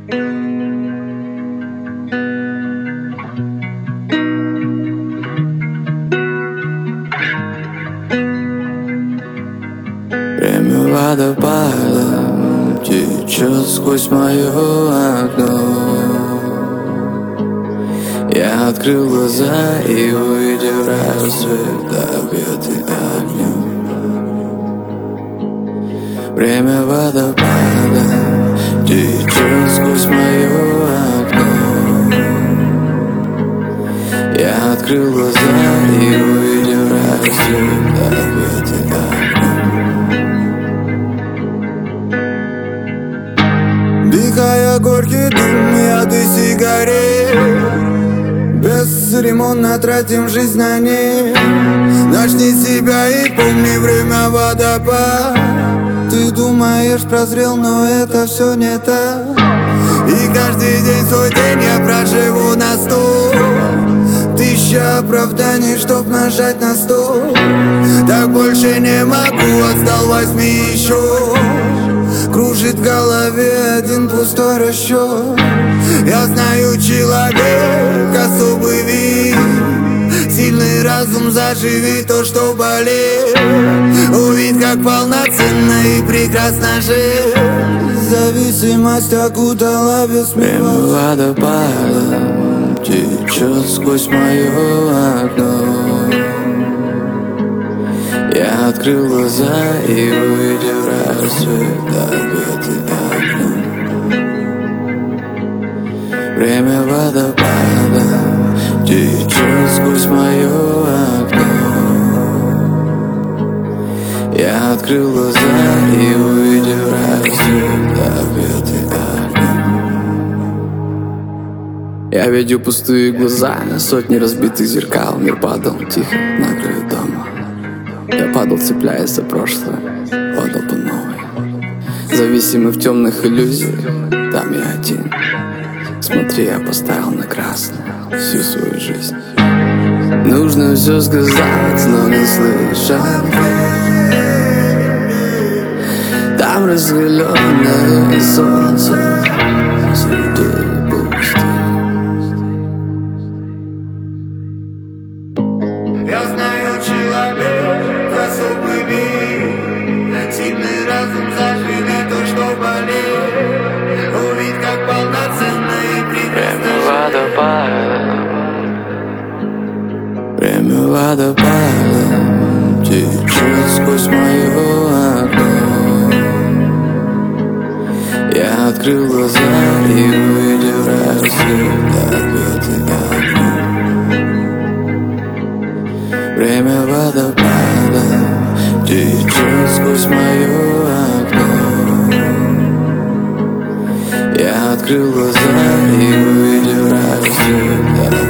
Время водопадом течет сквозь мое окно. Я открыл глаза и увидел рассвет, объятый огнем. Время водопадом течет сквозь мое окно. Я открыл глаза и увидел рассвет, объятый огнем. Вдыхая горький дым яды сигарет, бесцеремонно тратим жизнь на них. Начни себя и помни, время водопад. Ты думаешь, прозрел, но это все не так. И каждый день свой день я проживу на 100. Тысяча оправданий, чтоб нажать на стол. Так больше не могу, отстал, возьми еще. Кружит в голове один пустой расчет. Я знаю, человек особый вид. Сильный разум, заживи то, что болит. Увидь, как полноценно и прекрасно жить. Зависимость окутала весь мир. Время водопадом течет сквозь мое окно. Я открыл глаза и увидел рассвет, объятый огнем. Время водопадом течет сквозь мое окно. Я открыл глаза и увидел рассвет, объятый огнем. Я видел пустые глаза, сотни разбитых зеркал. Мир падал тихо на краю дома. Я падал, цепляясь за прошлое, падал по новой. Зависимый в темных иллюзиях, там я один. Смотри, я поставил на красное всю свою жизнь. Нужно все сказать, но не слышал. Там раскаленное солнце среди пустыни. Я знаю, человек особый вид. Сильный разум, заживи то, что болит. Увидь, как полноценно и прекрасно. Время водопадом течет сквозь мое окно. Я открыл глаза и увидел рассвет, объятый огнем. Время водопадом течет сквозь мое окно. Я открыл глаза и увидел рассвет.